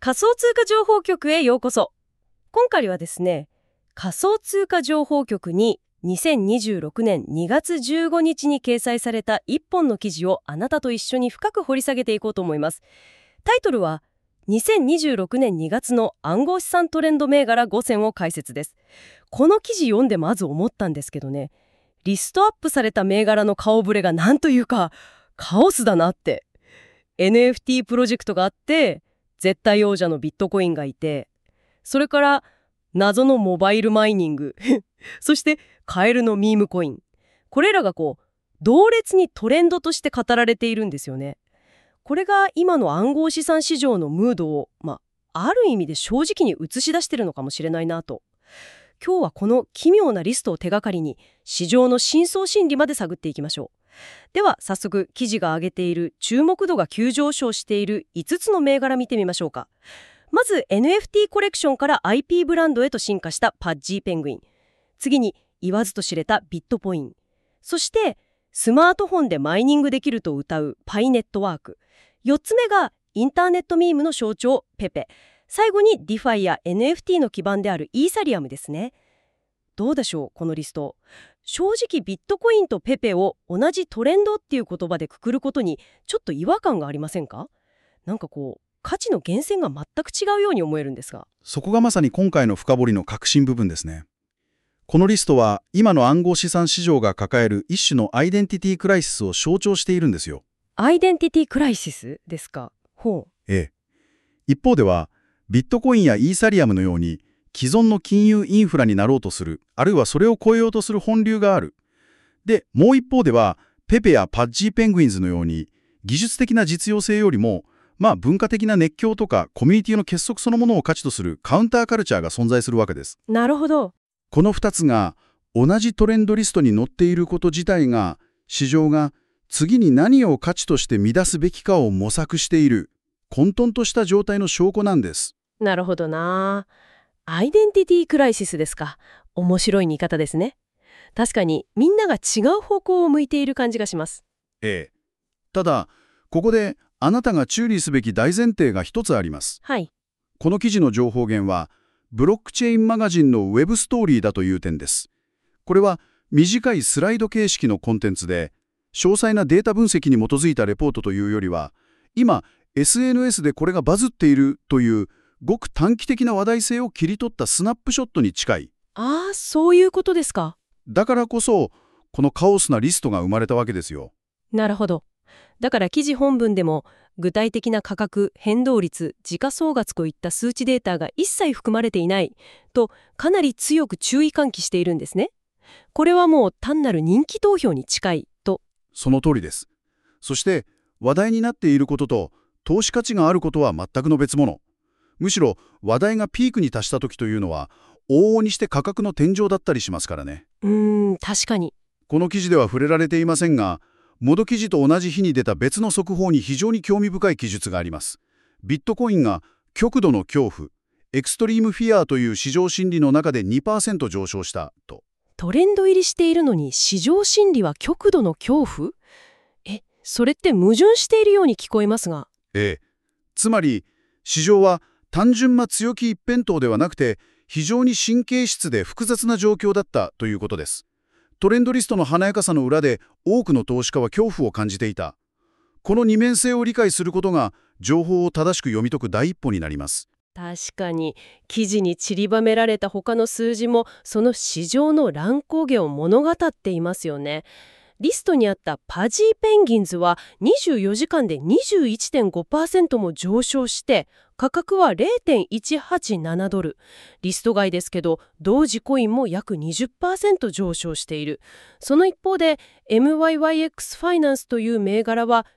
仮想通貨情報局へようこそ。今回はですね、仮想通貨情報局に2026年2月15日に掲載された1本の記事をあなたと一緒に深く掘り下げていこうと思います。タイトルは2026年2月の暗号資産トレンド銘柄5選を解説です。この記事読んでまず思ったんですけどね、リストアップされた銘柄の顔ぶれがなんというかカオスだなって。 NFT プロジェクトがあって、絶対王者のビットコインがいて、それから謎のモバイルマイニングそしてカエルのミームコイン、これらが同列にトレンドとして語られているんですよね。これが今の暗号資産市場のムードを、ある意味で正直に映し出しているのかもしれないなと。今日はこの奇妙なリストを手がかりに市場の深層心理まで探っていきましょう。では早速、記事が挙げている注目度が急上昇している5つの銘柄見てみましょうか。まず NFT コレクションから IP ブランドへと進化したパッジーペングイン、次に言わずと知れたビットポイン、そしてスマートフォンでマイニングできると謳うパイネットワーク、4つ目がインターネットミームの象徴ペペ、最後にディファイや NFT の基盤であるイーサリアムですね。どうでしょう、このリスト。正直ビットコインとペペを同じトレンドっていう言葉でくくることにちょっと違和感がありませんか？なんか価値の源泉が全く違うように思えるんですが。 そこがまさに今回の深掘りの核心部分ですね。このリストは今の暗号資産市場が抱える一種のアイデンティティクライシスを象徴しているんですよ。 アイデンティティクライシスですか。ほう。 ええ。一方ではビットコインやイーサリアムのように既存の金融インフラになろうとする、あるいはそれを超えようとする本流がある。で、もう一方ではペペやパッジーペングインズのように技術的な実用性よりも文化的な熱狂とかコミュニティの結束そのものを価値とするカウンターカルチャーが存在するわけです。 なるほど。 この2つが同じトレンドリストに載っていること自体が、市場が次に何を価値として見出すべきかを模索している混沌とした状態の証拠なんです。 なるほどな。アイデンティティクライシスですか。面白い見方ですね。確かにみんなが違う方向を向いている感じがします。 ええ。ただ、ここであなたが注意すべき大前提が一つあります。 はい。 この記事の情報源は、ブロックチェーンマガジンのウェブストーリーだという点です。これは短いスライド形式のコンテンツで、詳細なデータ分析に基づいたレポートというよりは、今 SNS でこれがバズっているというごく短期的な話題性を切り取ったスナップショットに近い。 ああ、そういうことですか。 だからこそ、このカオスなリストが生まれたわけですよ。 なるほど。だから記事本文でも具体的な価格、変動率、時価総額といった数値データが一切含まれていないとかなり強く注意喚起しているんですね。これはもう単なる人気投票に近いと。 その通りです。そして話題になっていることと投資価値があることは全くの別物。むしろ話題がピークに達した時というのは往々にして価格の天井だったりしますからね。 確かに。 この記事では触れられていませんが、元記事と同じ日に出た別の速報に非常に興味深い記述があります。ビットコインが極度の恐怖、エクストリームフィアーという市場心理の中で 2% 上昇したと。 トレンド入りしているのに市場心理は極度の恐怖？それって矛盾しているように聞こえますが。 つまり市場は単純な強気一辺倒ではなくて、非常に神経質で複雑な状況だったということです。トレンドリストの華やかさの裏で多くの投資家は恐怖を感じていた。この二面性を理解することが情報を正しく読み解く第一歩になります。 確かに記事に散りばめられた他の数字もその市場の乱高下を物語っていますよね。リストにあったパジーペンギンズは24時間で 21.5% も上昇して価格は 0.187 ドル。リスト外ですけど同時コインも約 20% 上昇している。その一方で MYYX ファイナンスという銘柄は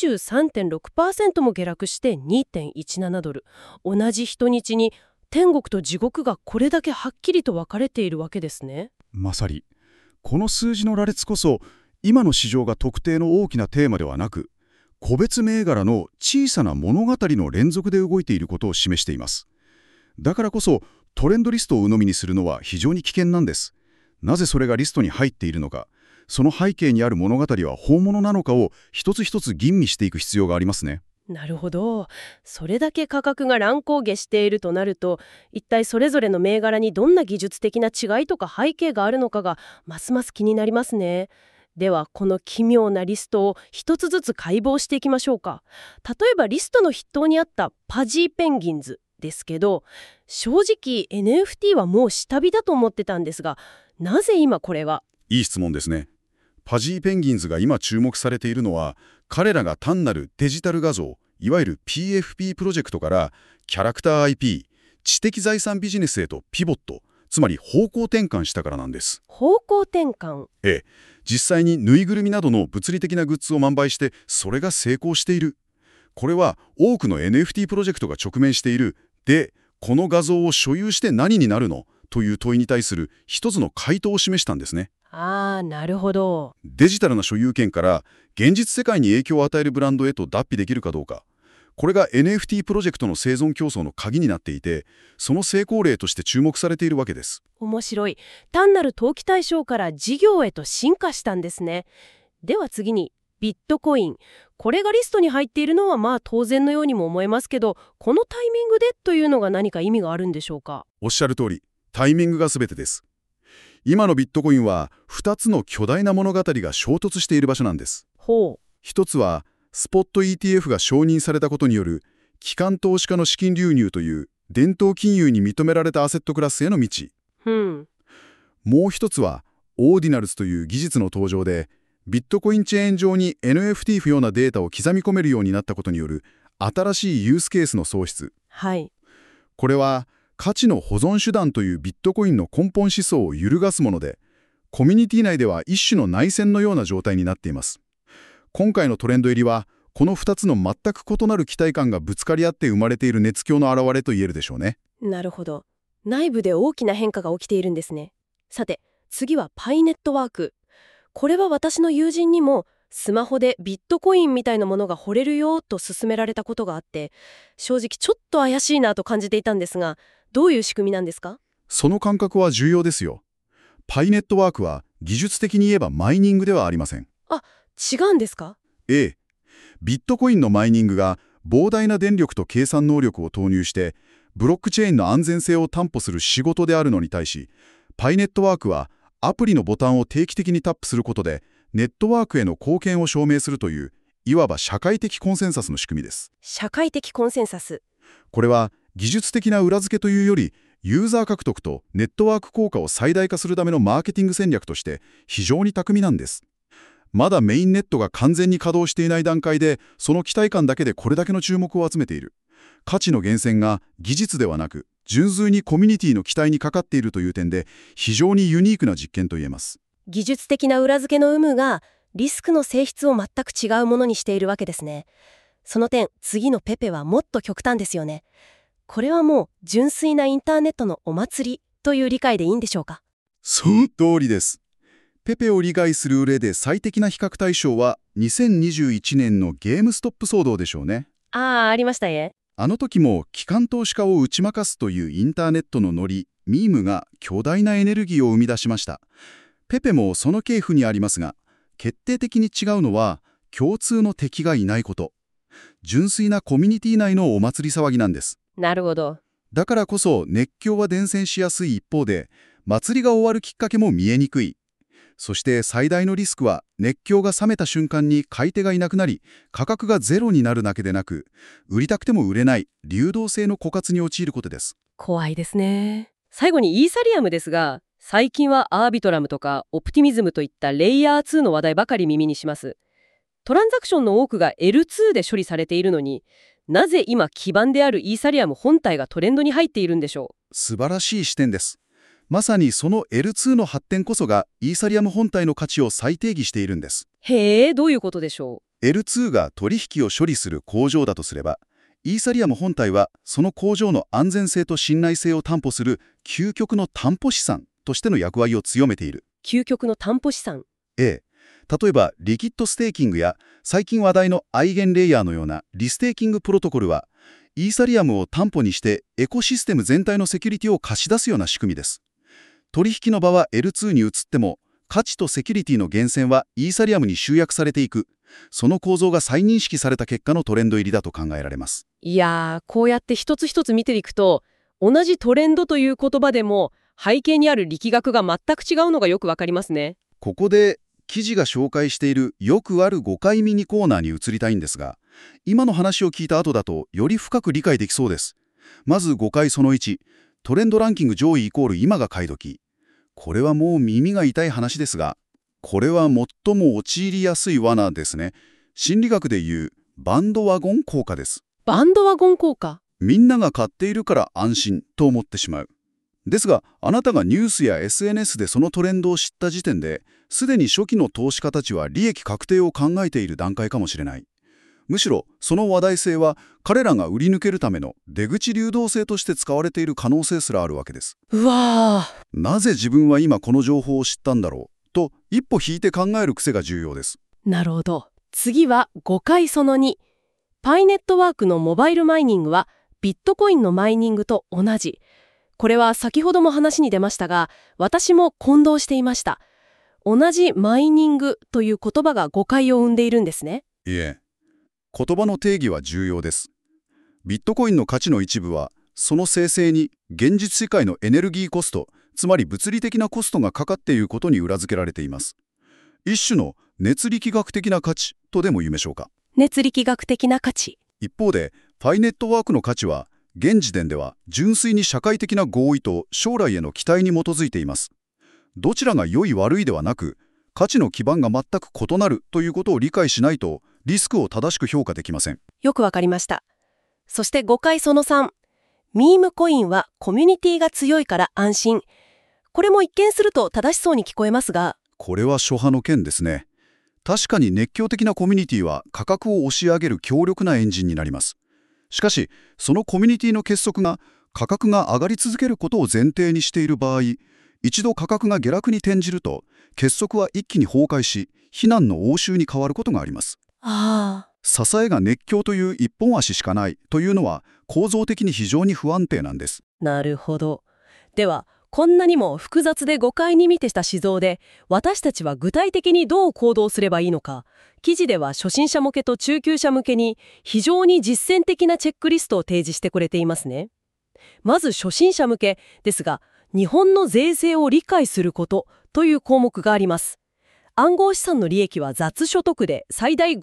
23.6% も下落して 2.17 ドル。同じ一日に天国と地獄がこれだけはっきりと分かれているわけですね。 まさにこの数字の羅列こそ今の市場が特定の大きなテーマではなく、個別銘柄の小さな物語の連続で動いていることを示しています。だからこそトレンドリストを鵜呑みにするのは非常に危険なんです。なぜそれがリストに入っているのか、その背景にある物語は本物なのかを一つ一つ吟味していく必要がありますね。 なるほど。それだけ価格が乱高下しているとなると、一体それぞれの銘柄にどんな技術的な違いとか背景があるのかがますます気になりますね。ではこの奇妙なリストを一つずつ解剖していきましょうか。例えばリストの筆頭にあったパジーペンギンズですけど、正直 NFT はもう下火だと思ってたんですが、なぜ今これが。 いい質問ですね。パジーペンギンズが今注目されているのは、彼らが単なるデジタル画像、いわゆる PFP プロジェクトからキャラクター IP、知的財産ビジネスへとピボット、つまり方向転換したからなんです。 方向転換。 ええ、実際にぬいぐるみなどの物理的なグッズを販売して、それが成功している。これは多くの NFT プロジェクトが直面している。で、この画像を所有して何になるのという問いに対する一つの回答を示したんですね。 なるほど。 デジタルな所有権から現実世界に影響を与えるブランドへと脱皮できるかどうか。これが NFT プロジェクトの生存競争の鍵になっていて、その成功例として注目されているわけです。 面白い。単なる投機対象から事業へと進化したんですね。では次に、ビットコイン。これがリストに入っているのはまあ当然のようにも思えますけど、このタイミングでというのが何か意味があるんでしょうか。 おっしゃる通り、タイミングが全てです。今のビットコインは2つの巨大な物語が衝突している場所なんです。 ほう。 一つは、スポット ETF が承認されたことによる機関投資家の資金流入という伝統金融に認められたアセットクラスへの道。もう一つは、オーディナルズという技術の登場で、ビットコインチェーン上に NFT 不要なデータを刻み込めるようになったことによる新しいユースケースの創出。 はい。 これは、価値の保存手段というビットコインの根本思想を揺るがすもので、コミュニティ内では一種の内戦のような状態になっています。今回のトレンド入りは、この2つの全く異なる期待感がぶつかり合って生まれている熱狂の表れと言えるでしょうね。 なるほど。内部で大きな変化が起きているんですね。さて、次はパイネットワーク。これは私の友人にもスマホでビットコインみたいなものが掘れるよと勧められたことがあって、正直ちょっと怪しいなと感じていたんですが、どういう仕組みなんですか？ その感覚は重要ですよ。パイネットワークは技術的に言えばマイニングではありません。 違うんですか？ ええ。ビットコインのマイニングが膨大な電力と計算能力を投入して、ブロックチェーンの安全性を担保する仕事であるのに対し、パイネットワークはアプリのボタンを定期的にタップすることで、ネットワークへの貢献を証明するという、いわば社会的コンセンサスの仕組みです。 社会的コンセンサス。 これは技術的な裏付けというより、ユーザー獲得とネットワーク効果を最大化するためのマーケティング戦略として非常に巧みなんです。まだメインネットが完全に稼働していない段階で、その期待感だけでこれだけの注目を集めている。価値の源泉が技術ではなく、純粋にコミュニティの期待にかかっているという点で、非常にユニークな実験と言えます。 技術的な裏付けの有無がリスクの性質を全く違うものにしているわけですね。その点、次のペペはもっと極端ですよね。これはもう純粋なインターネットのお祭りという理解でいいんでしょうか？ その通りです。ペペを理解する上で最適な比較対象は2021年のゲームストップ騒動でしょうね。 ありましたね。 あの時も機関投資家を打ち負かすというインターネットのノリ、ミームが巨大なエネルギーを生み出しました。ペペもその系譜にありますが、決定的に違うのは共通の敵がいないこと。純粋なコミュニティ内のお祭り騒ぎなんです。 なるほど。 だからこそ熱狂は伝染しやすい一方で、祭りが終わるきっかけも見えにくい。そして最大のリスクは熱狂が冷めた瞬間に買い手がいなくなり、価格がゼロになるだけでなく、売りたくても売れない流動性の枯渇に陥ることです。 怖いですね。最後にイーサリアムですが、最近はアービトラムとかオプティミズムといったレイヤー2の話題ばかり耳にします。トランザクションの多くが L2 で処理されているのに、なぜ今基盤であるイーサリアム本体がトレンドに入っているんでしょう？ 素晴らしい視点です。まさにその L2 の発展こそがイーサリアム本体の価値を再定義しているんです。 へえ、どういうことでしょう？ L2 が取引を処理する工場だとすれば、イーサリアム本体はその工場の安全性と信頼性を担保する究極の担保資産としての役割を強めている。 究極の担保資産。 例えばリキッドステーキングや最近話題のアイゲンレイヤーのようなリステーキングプロトコルは、イーサリアムを担保にしてエコシステム全体のセキュリティを貸し出すような仕組みです。取引の場は L2 に移っても、価値とセキュリティの源泉はイーサリアムに集約されていく。 その構造が再認識された結果のトレンド入りだと考えられます。 いやー、こうやって一つ一つ見ていくと、同じトレンドという言葉でも背景にある力学が全く違うのがよくわかりますね。 ここで記事が紹介しているよくある誤解ミニコーナーに移りたいんですが、今の話を聞いた後だとより深く理解できそうです。まず誤解その1、トレンドランキング上位イコール今が買い時。これはもう耳が痛い話ですが、これは最も陥りやすい罠ですね。心理学でいうバンドワゴン効果です。 バンドワゴン効果。 みんなが買っているから安心と思ってしまう。ですが、あなたがニュースや SNS でそのトレンドを知った時点で、すでに初期の投資家たちは利益確定を考えている段階かもしれない。むしろ、その話題性は彼らが売り抜けるための出口流動性として使われている可能性すらあるわけです。 うわー。 なぜ自分は今この情報を知ったんだろうと、一歩引いて考える癖が重要です。 なるほど。次は誤解その2。パイネットワークのモバイルマイニングはビットコインのマイニングと同じ。これは先ほども話に出ましたが、私も混同していました。同じマイニングという言葉が誤解を生んでいるんですね。 いえ、言葉の定義は重要です。ビットコインの価値の一部は、その生成に現実世界のエネルギーコスト、つまり物理的なコストがかかっていることに裏付けられています。一種の熱力学的な価値とでも言いましょうか。 熱力学的な価値。 一方で、パイネットワークの価値は、現時点では純粋に社会的な合意と将来への期待に基づいています。どちらが良い悪いではなく、価値の基盤が全く異なるということを理解しないと、リスクを正しく評価できません。 よくわかりました。そして誤解その3。ミームコインはコミュニティが強いから安心。これも一見すると正しそうに聞こえますが。 これは諸派の件ですね。確かに熱狂的なコミュニティは価格を押し上げる強力なエンジンになります。しかし、そのコミュニティの結束が価格が上がり続けることを前提にしている場合、一度価格が下落に転じると、結束は一気に崩壊し、非難の応酬に変わることがあります。支えが熱狂という一本足しかないというのは構造的に非常に不安定なんです。 なるほど。では、こんなにも複雑で誤解に満ちた思想で、私たちは具体的にどう行動すればいいのか。記事では初心者向けと中級者向けに非常に実践的なチェックリストを提示してくれていますね。まず初心者向けですが、日本の税制を理解することという項目があります。暗号資産の利益は雑所得で最大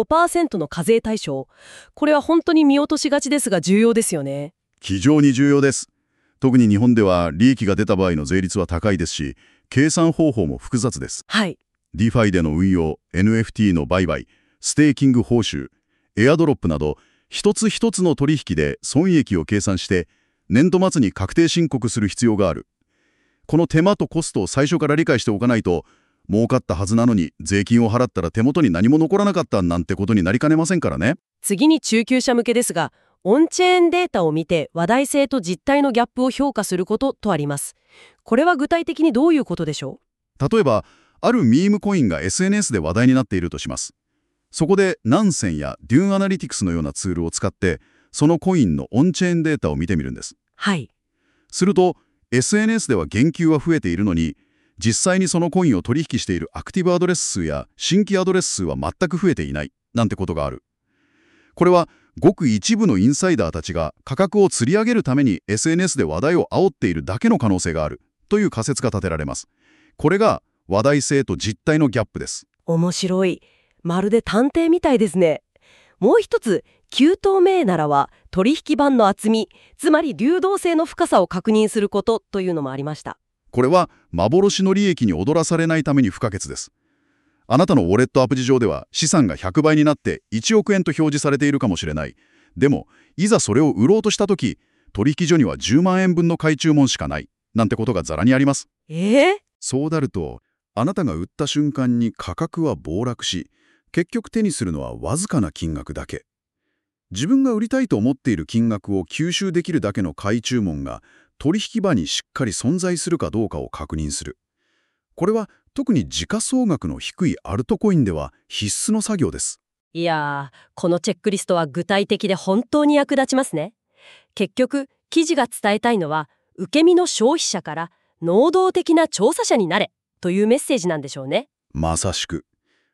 55% の課税対象。これは本当に見落としがちですが重要ですよね。 非常に重要です。特に日本では利益が出た場合の税率は高いですし、計算方法も複雑です。 はい。 DeFi での運用、NFT の売買、ステーキング報酬、エアドロップなど、一つ一つの取引で損益を計算して、年度末に確定申告する必要がある。この手間とコストを最初から理解しておかないと、儲かったはずなのに税金を払ったら手元に何も残らなかったなんてことになりかねませんからね。 次に中級者向けですが、オンチェーンデータを見て話題性と実態のギャップを評価することとあります。これは具体的にどういうことでしょう？例えば、あるミームコインが SNS で話題になっているとします。そこでナンセンやデューンアナリティクスのようなツールを使って、そのコインのオンチェーンデータを見てみるんです。 はい。 すると、SNS では言及は増えているのに、実際にそのコインを取引しているアクティブアドレス数や新規アドレス数は全く増えていないなんてことがある。これはごく一部のインサイダーたちが価格を釣り上げるために SNS で話題を煽っているだけの可能性があるという仮説が立てられます。これが話題性と実態のギャップです。 面白い。まるで探偵みたいですね。もう一つ、9透明ならは取引板の厚み、つまり流動性の深さを確認することというのもありました。 これは幻の利益に踊らされないために不可欠です。あなたのウォレットアプリ上では資産が100倍になって1億円と表示されているかもしれない。でも、いざそれを売ろうとしたとき、取引所には10万円分の買い注文しかない。なんてことがざらにあります。そうなると、あなたが売った瞬間に価格は暴落し、結局手にするのはわずかな金額だけ。自分が売りたいと思っている金額を吸収できるだけの買い注文が取引場にしっかり存在するかどうかを確認する。これは特に時価総額の低いアルトコインでは必須の作業です。 いやー、このチェックリストは具体的で本当に役立ちますね。結局、記事が伝えたいのは、受け身の消費者から能動的な調査者になれというメッセージなんでしょうね。 まさしく。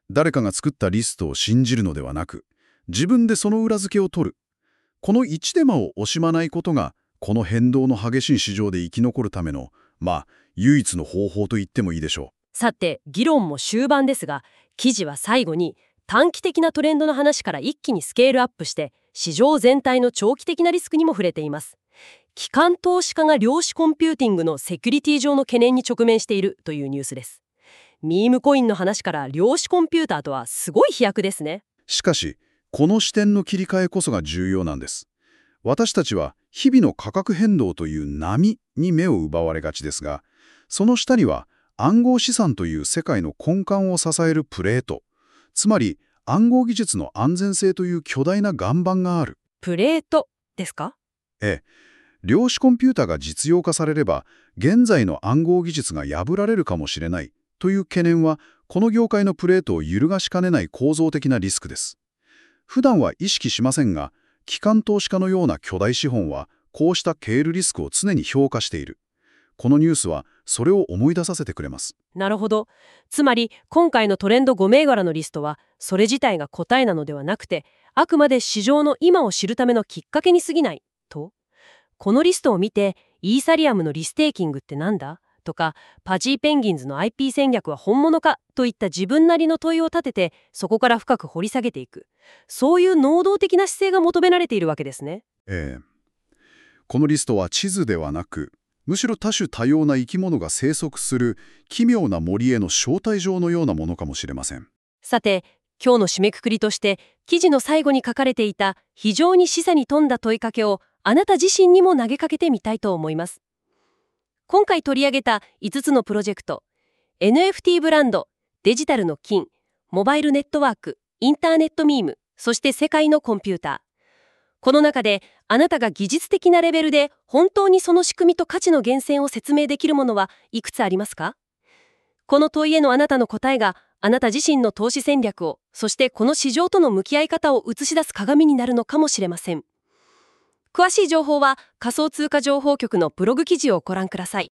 誰かが作ったリストを信じるのではなく、自分でその裏付けを取る。この一手間を惜しまないことが、この変動の激しい市場で生き残るための、唯一の方法と言ってもいいでしょう。 さて、議論も終盤ですが、記事は最後に短期的なトレンドの話から一気にスケールアップして、市場全体の長期的なリスクにも触れています。機関投資家が量子コンピューティングのセキュリティ上の懸念に直面しているというニュースです。ミームコインの話から量子コンピューターとはすごい飛躍ですね。 しかし、この視点の切り替えこそが重要なんです。私たちは日々の価格変動という波に目を奪われがちですが、その下には暗号資産という世界の根幹を支えるプレート、つまり暗号技術の安全性という巨大な岩盤がある。 プレートですか？ ええ。量子コンピュータが実用化されれば、現在の暗号技術が破られるかもしれないという懸念は、この業界のプレートを揺るがしかねない構造的なリスクです。普段は意識しませんが、機関投資家のような巨大資本は、こうした経営リスクを常に評価している。このニュースは、それを思い出させてくれます。 なるほど。つまり、今回のトレンド5銘柄のリストは、それ自体が答えなのではなくて、あくまで市場の今を知るためのきっかけに過ぎない、と。このリストを見て、イーサリアムのリステーキングってなんだとか、パジーペンギンズの IP 戦略は本物かといった自分なりの問いを立てて、そこから深く掘り下げていく。そういう能動的な姿勢が求められているわけですね。 このリストは地図ではなく、むしろ多種多様な生き物が生息する奇妙な森への招待状のようなものかもしれません。 さて、今日の締めくくりとして、記事の最後に書かれていた非常に示唆に富んだ問いかけをあなた自身にも投げかけてみたいと思います。今回取り上げた5つのプロジェクト、NFT ブランド、デジタルの金、モバイルネットワーク、インターネットミーム、そして世界のコンピューター。この中であなたが技術的なレベルで本当にその仕組みと価値の源泉を説明できるものはいくつありますか？この問いへのあなたの答えがあなた自身の投資戦略を、そしてこの市場との向き合い方を映し出す鏡になるのかもしれません。詳しい情報は仮想通貨情報局のブログ記事をご覧ください。